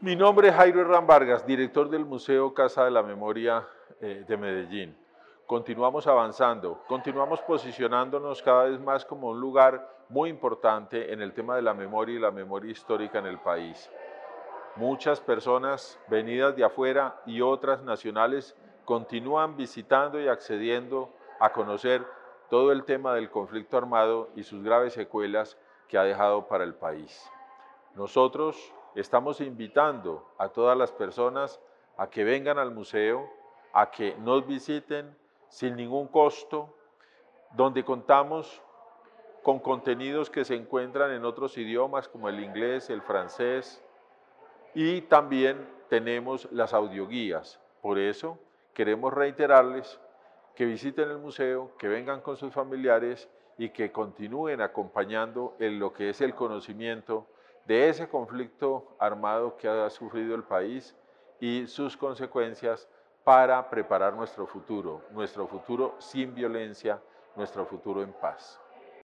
Mi nombre es Jairo Herrán Vargas, director del Museo Casa de la Memoria de Medellín. Continuamos avanzando, continuamos posicionándonos cada vez más como un lugar muy importante en el tema de la memoria y la memoria histórica en el país. Muchas personas venidas de afuera y otras nacionales continúan visitando y accediendo a conocer todo el tema del conflicto armado y sus graves secuelas que ha dejado para el país. Nosotros estamos invitando a todas las personas a que vengan al museo, a que nos visiten sin ningún costo, donde contamos con contenidos que se encuentran en otros idiomas como el inglés, el francés, y también tenemos las audioguías. Por eso queremos reiterarles que visiten el museo, que vengan con sus familiares y que continúen acompañando en lo que es el conocimiento de ese conflicto armado que ha sufrido el país y sus consecuencias para preparar nuestro futuro sin violencia, nuestro futuro en paz.